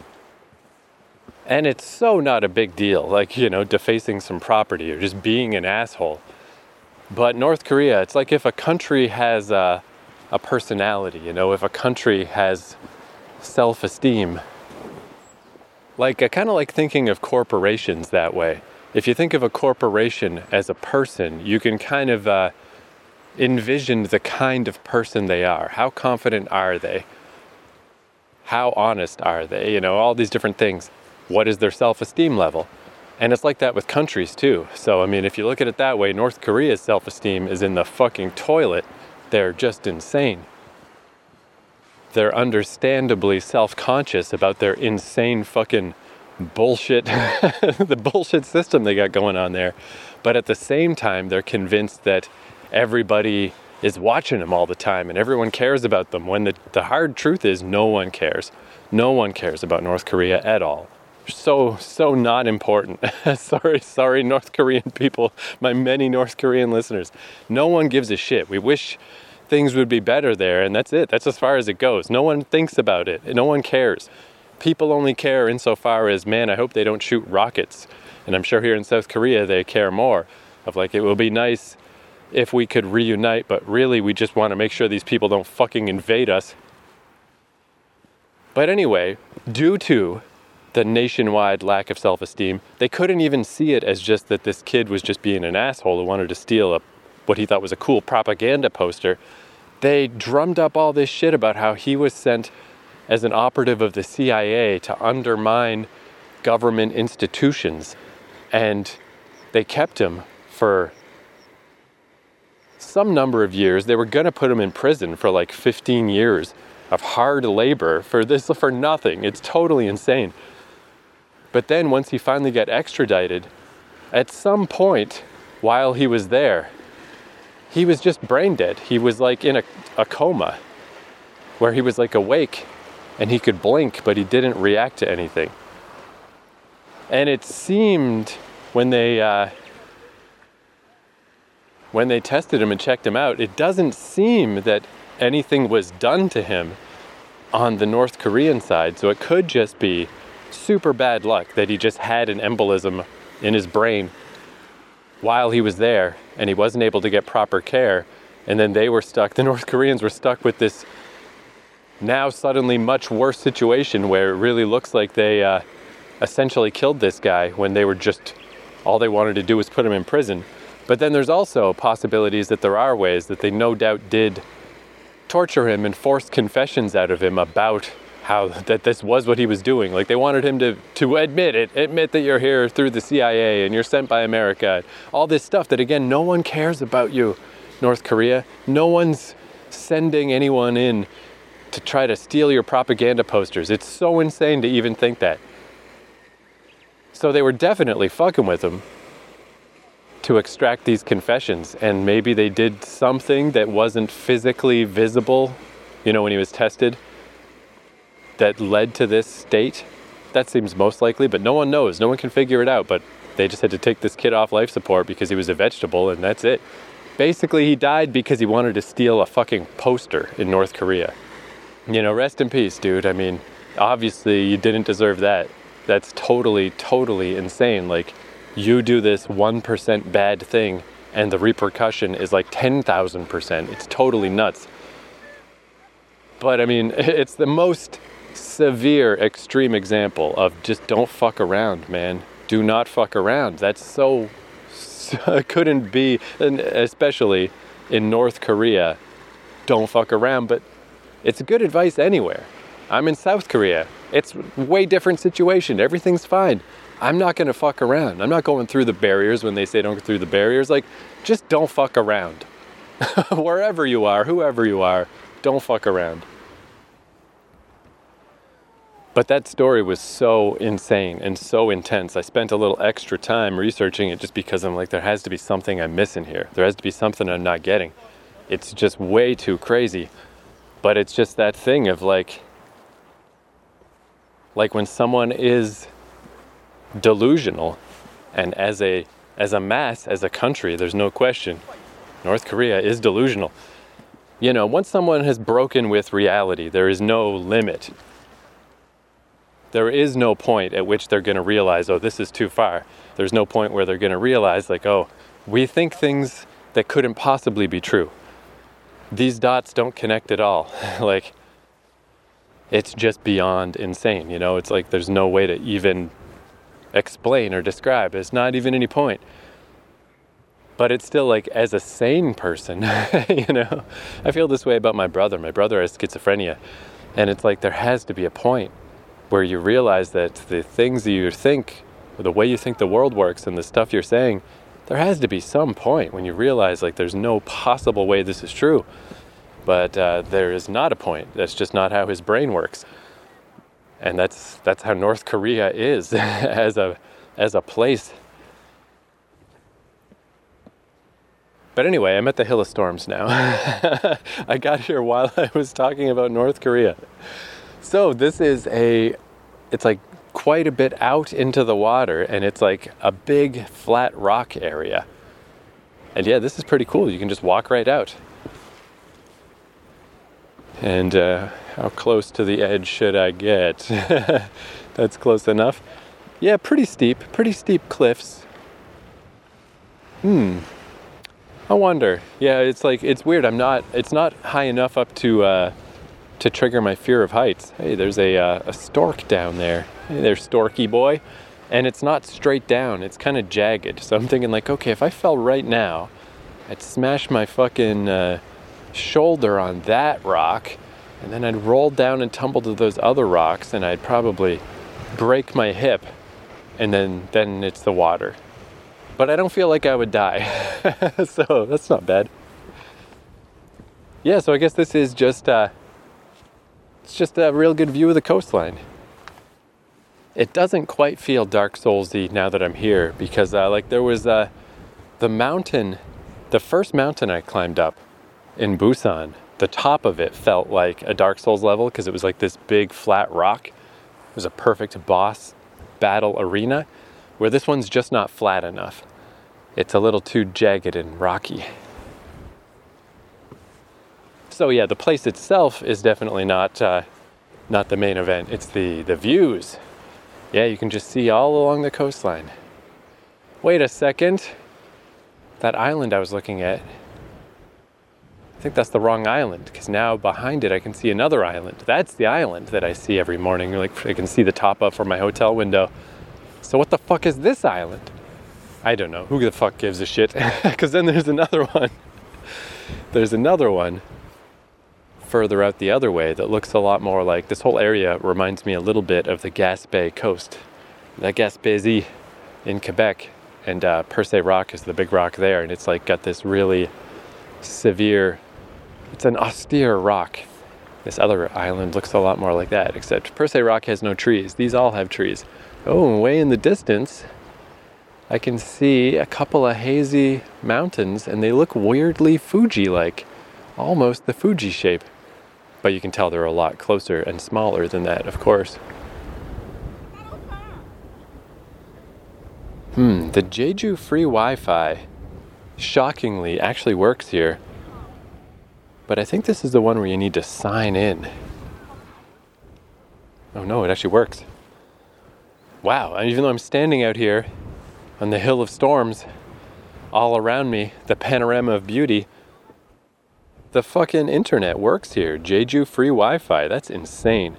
And it's so not a big deal, like, you know, defacing some property or just being an asshole. But North Korea, it's like if a country has a, a personality, you know, if a country has self-esteem. Like, I kind of like thinking of corporations that way. If you think of a corporation as a person, you can kind of uh, envision the kind of person they are. How confident are they? How honest are they? You know, all these different things. What is their self-esteem level? And it's like that with countries too. So, I mean, if you look at it that way, North Korea's self-esteem is in the fucking toilet. They're just insane. They're understandably self-conscious about their insane fucking bullshit, the bullshit system they got going on there. But at the same time, they're convinced that everybody is watching them all the time and everyone cares about them, when the, the hard truth is no one cares. No one cares about North Korea at all. So, so not important. sorry, sorry, North Korean people, my many North Korean listeners. No one gives a shit. We wish things would be better there, and that's it. That's as far as it goes. No one thinks about it. No one cares. People only care insofar as, man, I hope they don't shoot rockets. And I'm sure here in South Korea they care more. Of like, it would be nice if we could reunite, but really we just want to make sure these people don't fucking invade us. But anyway, due to the nationwide lack of self-esteem, they couldn't even see it as just that this kid was just being an asshole who wanted to steal a, what he thought was a cool propaganda poster. They drummed up all this shit about how he was sent as an operative of the C I A to undermine government institutions. And they kept him for some number of years. They were going to put him in prison for like fifteen years of hard labor for this, for nothing. It's totally insane. But then once he finally got extradited, at some point while he was there, he was just brain dead. He was like in a, a coma where he was like awake and he could blink, but he didn't react to anything. And it seemed when they uh, when they tested him and checked him out, it doesn't seem that anything was done to him on the North Korean side. So it could just be super bad luck that he just had an embolism in his brain while he was there and he wasn't able to get proper care. And then they were stuck, the North Koreans were stuck with this now suddenly much worse situation where it really looks like they uh, essentially killed this guy when they were just, all they wanted to do was put him in prison. But then there's also possibilities that there are ways that they no doubt did torture him and force confessions out of him about how that this was what he was doing. Like they wanted him to, to admit it, admit that you're here through the C I A and you're sent by America. All this stuff that, again, no one cares about you, North Korea. No one's sending anyone in to try to steal your propaganda posters. It's so insane to even think that. So they were definitely fucking with him to extract these confessions, and maybe they did something that wasn't physically visible, you know, when he was tested, that led to this state. That seems most likely, but no one knows. No one can figure it out, but they just had to take this kid off life support because he was a vegetable, and that's it. Basically, he died because he wanted to steal a fucking poster in North Korea. You know, rest in peace, dude. I mean, obviously you didn't deserve that. that's totally, totally insane. Like, you do this one percent bad thing and the repercussion is like ten thousand percent. It's totally nuts. But I mean, it's the most severe, extreme example of just don't fuck around, man. Do not fuck around. That's so, so couldn't be, and especially in North Korea, don't fuck around. But it's good advice anywhere. I'm in South Korea. It's a way different situation. Everything's fine. I'm not going to fuck around. I'm not going through the barriers when they say don't go through the barriers. Like, just don't fuck around. Wherever you are, whoever you are, don't fuck around. But that story was so insane and so intense. I spent a little extra time researching it just because I'm like, there has to be something I'm missing here. There has to be something I'm not getting. It's just way too crazy. But it's just that thing of like, like when someone is delusional, and as a as a mass, as a country, there's no question, North Korea is delusional. You know, once someone has broken with reality, there is no limit. There is no point at which they're going to realize, oh, this is too far. There's no point where they're going to realize, like, oh, we think things that couldn't possibly be true. These dots don't connect at all. Like, it's just beyond insane, you know? It's like there's no way to even explain or describe. It's not even any point. But it's still like, as a sane person, you know, I feel this way about my brother. My brother has schizophrenia. And it's like, there has to be a point where you realize that the things that you think, or the way you think the world works and the stuff you're saying, there has to be some point when you realize like there's no possible way this is true. But uh, there is not a point. That's just not how his brain works. And that's that's how North Korea is as a as a place. But anyway, I'm at the Hill of Storms now. I got here while I was talking about North Korea. So this is a, it's like quite a bit out into the water, and it's like a big flat rock area. And yeah, this is pretty cool. You can just walk right out. And uh, how close to the edge should I get? That's close enough. Yeah, pretty steep, pretty steep cliffs. Hmm. I wonder. Yeah, it's like, it's weird. I'm not, it's not high enough up to uh, to trigger my fear of heights. Hey, there's a, uh, a stork down there. Hey there, storky boy. And it's not straight down. It's kind of jagged. So I'm thinking like, okay, if I fell right now, I'd smash my fucking uh, shoulder on that rock, and then I'd roll down and tumble to those other rocks, and I'd probably break my hip, and then then it's the water. But I don't feel like I would die. So that's not bad. Yeah, so I guess this is just uh, it's just a real good view of the coastline. It doesn't quite feel Dark Souls-y now that I'm here, because uh, like there was uh, the mountain, the first mountain I climbed up in Busan, the top of it felt like a Dark Souls level because it was like this big flat rock. It was a perfect boss battle arena, where this one's just not flat enough. It's a little too jagged and rocky. So yeah, the place itself is definitely not uh, not the main event. It's the, the views. Yeah, you can just see all along the coastline. Wait a second. That island I was looking at, I think that's the wrong island, because now behind it I can see another island. That's the island that I see every morning. Like, I can see the top up from my hotel window. So what the fuck is this island? I don't know. Who the fuck gives a shit? Because then there's another one. There's another one further out the other way that looks a lot more like, this whole area reminds me a little bit of the Gaspé coast. La Gaspésie in Quebec. And uh, Percé Rock is the big rock there. And it's like got this really severe, it's an austere rock. This other island looks a lot more like that, except Percé Rock has no trees. These all have trees. Oh, and way in the distance, I can see a couple of hazy mountains, and they look weirdly Fuji-like. Almost the Fuji shape. But you can tell they're a lot closer and smaller than that, of course. Hmm, the Jeju free Wi-Fi, shockingly, actually works here. But I think this is the one where you need to sign in. Oh no, it actually works. wow, and even though I'm standing out here on the hill of storms, all around me, the panorama of beauty, the fucking internet works here. Jeju free Wi-Fi, that's insane.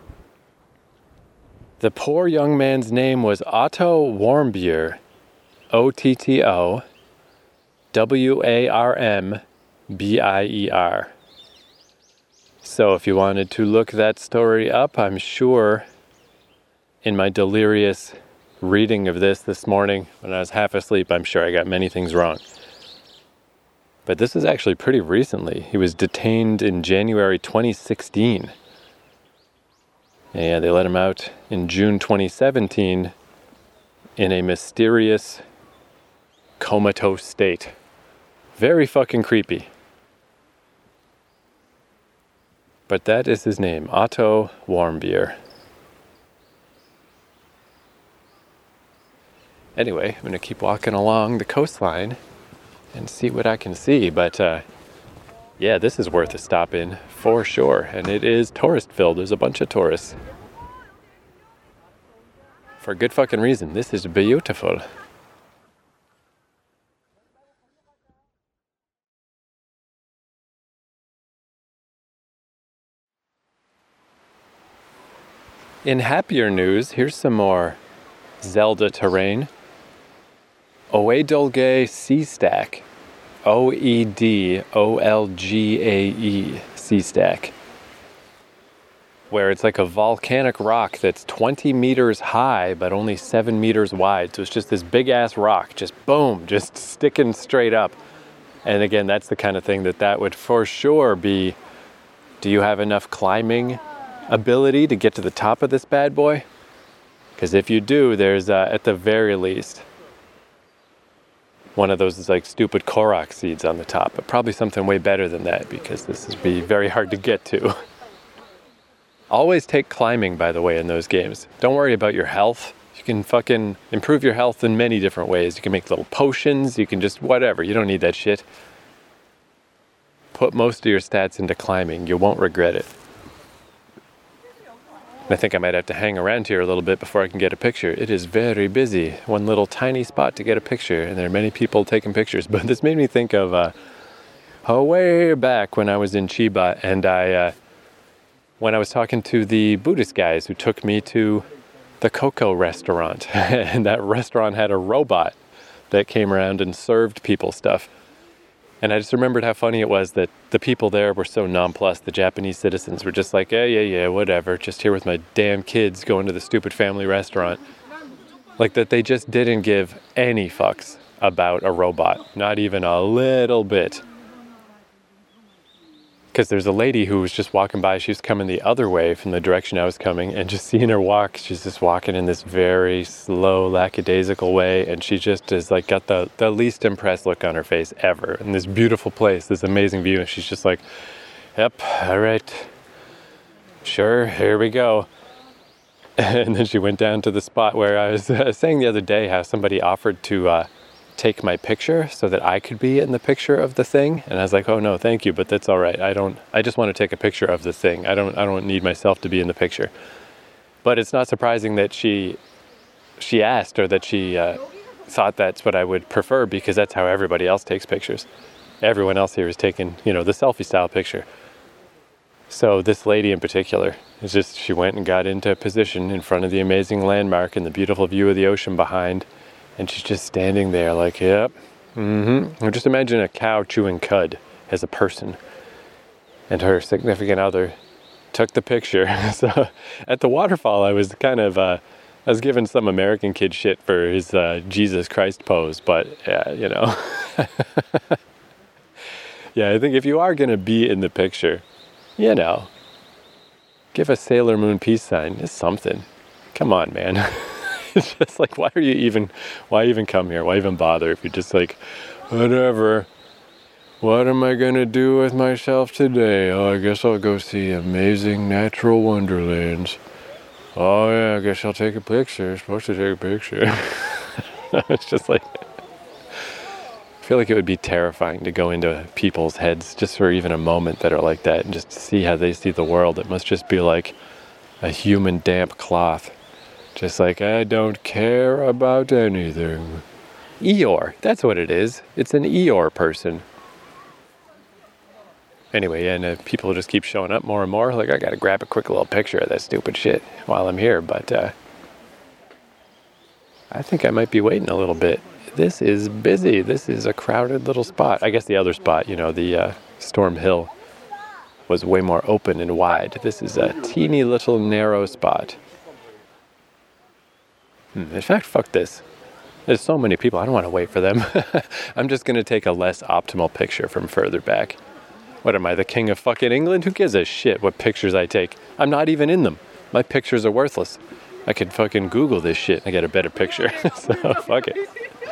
The poor young man's name was Otto Warmbier, O T T O W A R M B I E R. So if you wanted to look that story up, I'm sure in my delirious reading of this this morning when I was half asleep, I'm sure I got many things wrong. But this is actually pretty recently. He was detained in January twenty sixteen. And yeah, they let him out in June twenty seventeen in a mysterious comatose state. Very fucking creepy. But that is his name, Otto Warmbier. Anyway, I'm going to keep walking along the coastline and see what I can see. But uh, yeah, this is worth a stop in for sure. And it is tourist filled. There's a bunch of tourists. For a good fucking reason. This is beautiful. In happier news, here's some more Zelda terrain. Oedolge Sea Stack. O E D O L G A E Sea Stack. Where it's like a volcanic rock that's twenty meters high, but only seven meters wide. So it's just this big ass rock, just boom, just sticking straight up. And again, that's the kind of thing that that would for sure be, do you have enough climbing ability to get to the top of this bad boy? Because if you do, there's uh, at the very least one of those is like stupid Korok seeds on the top, but probably something way better than that because this would be very hard to get to. Always take climbing, by the way, in those games. Don't worry about your health. You can fucking improve your health in many different ways. You can make little potions, you can just whatever. You don't need that shit. Put most of your stats into climbing. You won't regret it. I think I might have to hang around here a little bit before I can get a picture. It is very busy. One little tiny spot to get a picture, and there are many people taking pictures. But this made me think of uh, oh, way back when I was in Chiba, and I, uh, when I was talking to the Buddhist guys who took me to the Coco restaurant. And that restaurant had a robot that came around and served people stuff. And I just remembered how funny it was that the people there were so nonplussed. The Japanese citizens were just like, yeah, yeah, yeah, whatever. Just here with my damn kids going to the stupid family restaurant. Like that they just didn't give any fucks about a robot. Not even a little bit. Because there's a lady who was just walking by. She was coming the other way from the direction I was coming. And just seeing her walk, she's just walking in this very slow, lackadaisical way. And she just is like got the, the least impressed look on her face ever. In this beautiful place, this amazing view. And she's just like, yep, all right. Sure, here we go. And then she went down to the spot where I was uh, saying the other day how somebody offered to uh, take my picture so that I could be in the picture of the thing. And I was like, oh no, thank you, but that's all right. I don't, I just want to take a picture of the thing. I don't, I don't need myself to be in the picture. But it's not surprising that she, she asked or that she uh, thought that's what I would prefer because that's how everybody else takes pictures. Everyone else here is taking, you know, the selfie style picture. So this lady in particular is just, she went and got into position in front of the amazing landmark and the beautiful view of the ocean behind. And she's just standing there like, yep, mm-hmm. Or just imagine a cow chewing cud as a person. And her significant other took the picture. So at the waterfall, I was kind of, uh, I was giving some American kid shit for his uh, Jesus Christ pose. But, yeah, you know. Yeah, I think if you are going to be in the picture, you know, give a Sailor Moon peace sign. It's something. Come on, man. It's just like, why are you even, why even come here? Why even bother if you're just like, whatever. What am I going to do with myself today? Oh, I guess I'll go see amazing natural wonderlands. Oh, yeah, I guess I'll take a picture. I'm supposed to take a picture. It's just like, I feel like it would be terrifying to go into people's heads just for even a moment that are like that and just to see how they see the world. It must just be like a human damp cloth. Just like, I don't care about anything. Eeyore, that's what it is. It's an Eeyore person. Anyway, and uh, people just keep showing up more and more. Like, I gotta grab a quick little picture of that stupid shit while I'm here. But uh, I think I might be waiting a little bit. This is busy. This is a crowded little spot. I guess the other spot, you know, the uh, Storm Hill, was way more open and wide. This is a teeny little narrow spot. Hmm, in fact, fuck this. There's so many people, I don't want to wait for them. I'm just going to take a less optimal picture from further back. What am I, the king of fucking England? Who gives a shit what pictures I take? I'm not even in them. My pictures are worthless. I could fucking Google this shit and get a better picture. So, fuck it.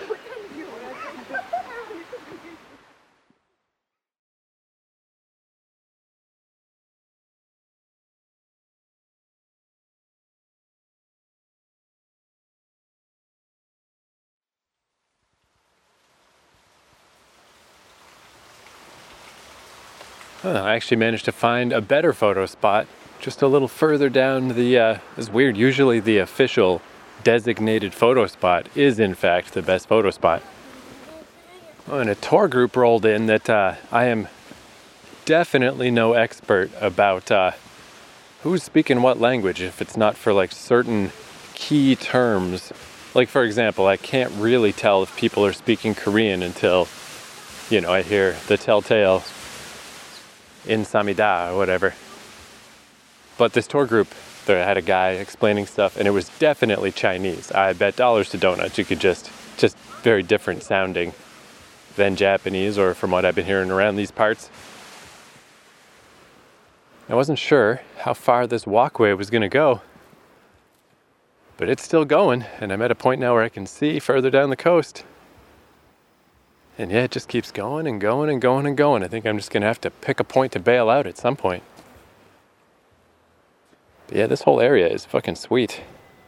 I actually managed to find a better photo spot just a little further down the, uh, it's weird, usually the official designated photo spot is in fact the best photo spot. Oh, and a tour group rolled in that uh, I am definitely no expert about uh, who's speaking what language if it's not for like certain key terms. Like for example, I can't really tell if people are speaking Korean until, you know, I hear the telltale in Samida or whatever. But this tour group, there had a guy explaining stuff, and it was definitely Chinese. I bet dollars to donuts you could just, just very different sounding than Japanese, or from what I've been hearing around these parts. I wasn't sure how far this walkway was going to go, but it's still going, and I'm at a point now where I can see further down the coast. And yeah, it just keeps going and going and going and going. I think I'm just going to have to pick a point to bail out at some point. But yeah, this whole area is fucking sweet.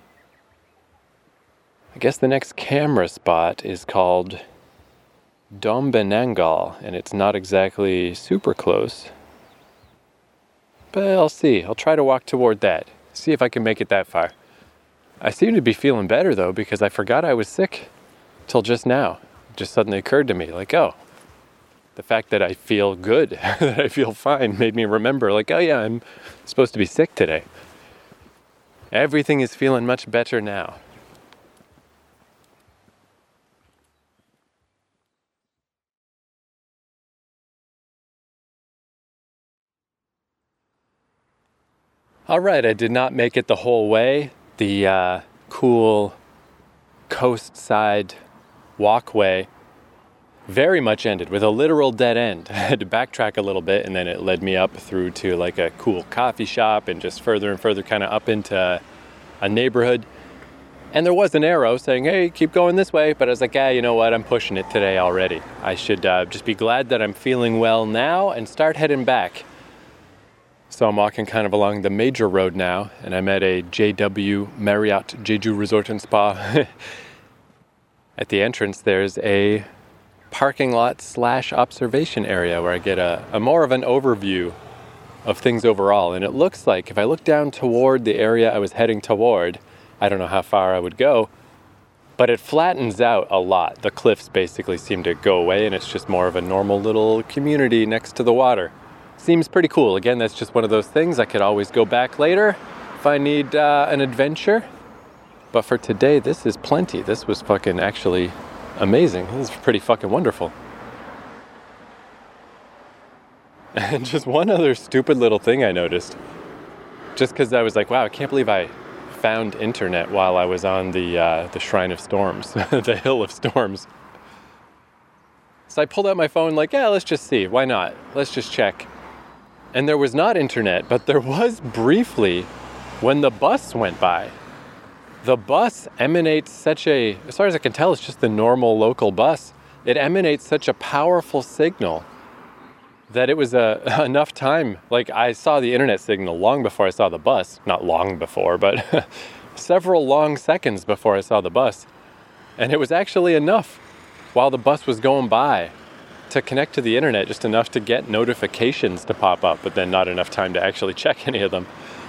I guess the next camera spot is called Dombenangal, and it's not exactly super close. But I'll see. I'll try to walk toward that. See if I can make it that far. I seem to be feeling better, though, because I forgot I was sick till just now. Just suddenly occurred to me, like, oh, the fact that I feel good, that I feel fine, made me remember, like, oh yeah, I'm supposed to be sick today. Everything is feeling much better now. All right, I did not make it the whole way. The uh, cool coast side walkway very much ended with a literal dead end. I had to backtrack a little bit, and then it led me up through to like a cool coffee shop and just further and further kind of up into a neighborhood. And there was an arrow saying, hey, keep going this way. But I was like, ah, you know what? I'm pushing it today already. I should uh, just be glad that I'm feeling well now and start heading back. So I'm walking kind of along the major road now, and I'm at a J W Marriott Jeju Resort and Spa. At the entrance, there's a parking lot slash observation area where I get a, a more of an overview of things overall. And it looks like if I look down toward the area I was heading toward, I don't know how far I would go, but it flattens out a lot. The cliffs basically seem to go away, and it's just more of a normal little community next to the water. Seems pretty cool. Again, that's just one of those things. I could always go back later if I need uh, an adventure. But for today, this is plenty. This was fucking actually amazing. This is pretty fucking wonderful. And just one other stupid little thing I noticed. Just because I was like, wow, I can't believe I found internet while I was on the uh, the Shrine of Storms, the Hill of Storms. So I pulled out my phone like, yeah, let's just see. Why not? Let's just check. And there was not internet, but there was briefly when the bus went by. The bus emanates such a, as far as I can tell, it's just the normal local bus. It emanates such a powerful signal that it was uh, enough time. Like, I saw the internet signal long before I saw the bus. Not long before, but several long seconds before I saw the bus. And it was actually enough while the bus was going by to connect to the internet, just enough to get notifications to pop up, but then not enough time to actually check any of them.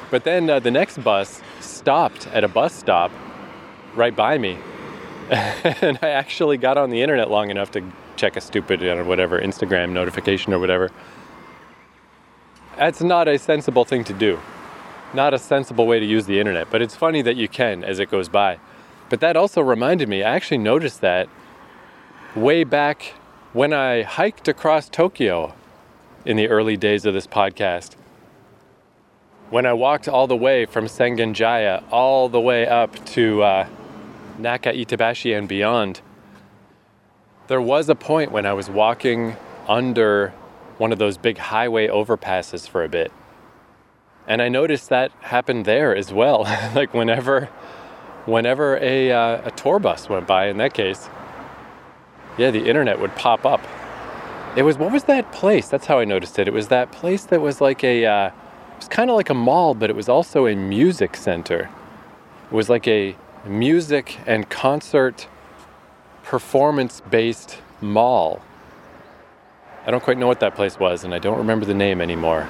But then uh, the next bus stopped at a bus stop right by me. And I actually got on the internet long enough to check a stupid, you know, whatever, Instagram notification or whatever. That's not a sensible thing to do. Not a sensible way to use the internet. But it's funny that you can as it goes by. But that also reminded me, I actually noticed that way back when I hiked across Tokyo in the early days of this podcast. When I walked all the way from Sengenjaya all the way up to uh, Naka Itabashi and beyond, there was a point when I was walking under one of those big highway overpasses for a bit. And I noticed that happened there as well. Like whenever whenever a, uh, a tour bus went by, in that case, yeah, the internet would pop up. It was, what was that place? That's how I noticed it. It was that place that was like a, uh, it was kind of like a mall, but it was also a music center. It was like a music and concert performance-based mall. I don't quite know what that place was, and I don't remember the name anymore.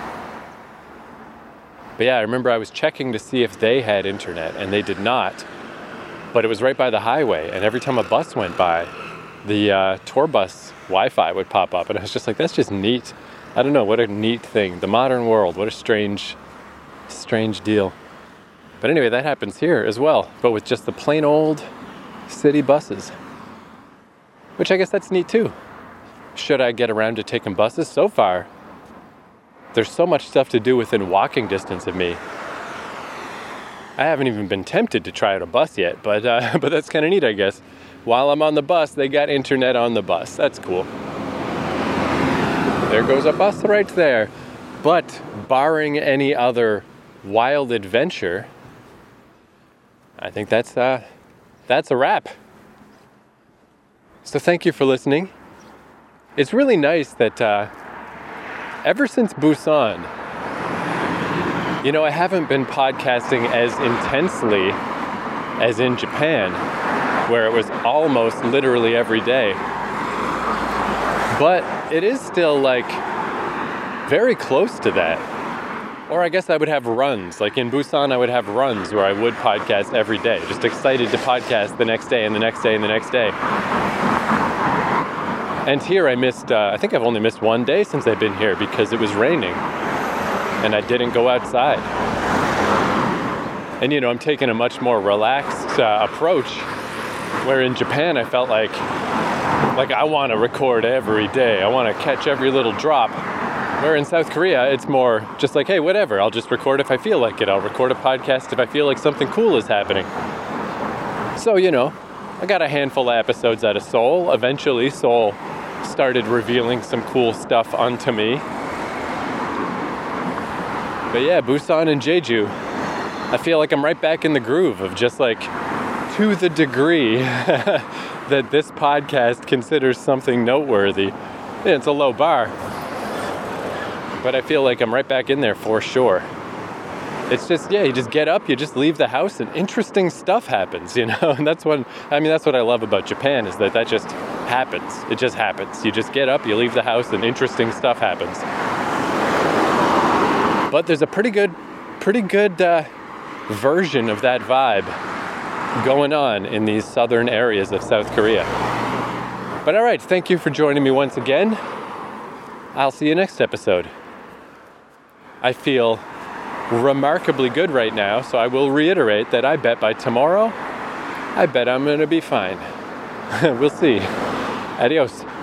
But yeah, I remember I was checking to see if they had internet, and they did not. But it was right by the highway, and every time a bus went by, the uh, tour bus Wi-Fi would pop up, and I was just like, that's just neat. I don't know, what a neat thing. The modern world, what a strange, strange deal. But anyway, that happens here as well, but with just the plain old city buses. Which I guess that's neat too. Should I get around to taking buses? So far, there's so much stuff to do within walking distance of me. I haven't even been tempted to try out a bus yet, but uh, but that's kind of neat, I guess. While I'm on the bus, they got internet on the bus. That's cool. There goes a bus right there. But barring any other wild adventure, I think that's uh, that's a wrap. So thank you for listening. It's really nice that uh, ever since Busan, you know, I haven't been podcasting as intensely as in Japan, where it was almost literally every day. But it is still like very close to that. Or I guess I would have runs. Like in Busan, I would have runs where I would podcast every day. Just excited to podcast the next day and the next day and the next day. And here I missed, uh, I think I've only missed one day since I've been here because it was raining and I didn't go outside. And you know, I'm taking a much more relaxed uh, approach, where in Japan I felt like, like I want to record every day. I want to catch every little drop. Where in South Korea, it's more just like, hey, whatever. I'll just record if I feel like it. I'll record a podcast if I feel like something cool is happening. So, you know, I got a handful of episodes out of Seoul. Eventually, Seoul started revealing some cool stuff onto me. But yeah, Busan and Jeju, I feel like I'm right back in the groove of just like, to the degree that this podcast considers something noteworthy. Yeah, it's a low bar. But I feel like I'm right back in there for sure. It's just, yeah, you just get up, you just leave the house, and interesting stuff happens, you know? And that's what, I mean, that's what I love about Japan, is that that just happens. It just happens. You just get up, you leave the house, and interesting stuff happens. But there's a pretty good, pretty good uh, version of that vibe going on in these southern areas of South Korea. But all right, thank you for joining me once again. I'll see you next episode. I feel remarkably good right now, so I will reiterate that I bet by tomorrow, I bet I'm going to be fine. We'll see. Adios.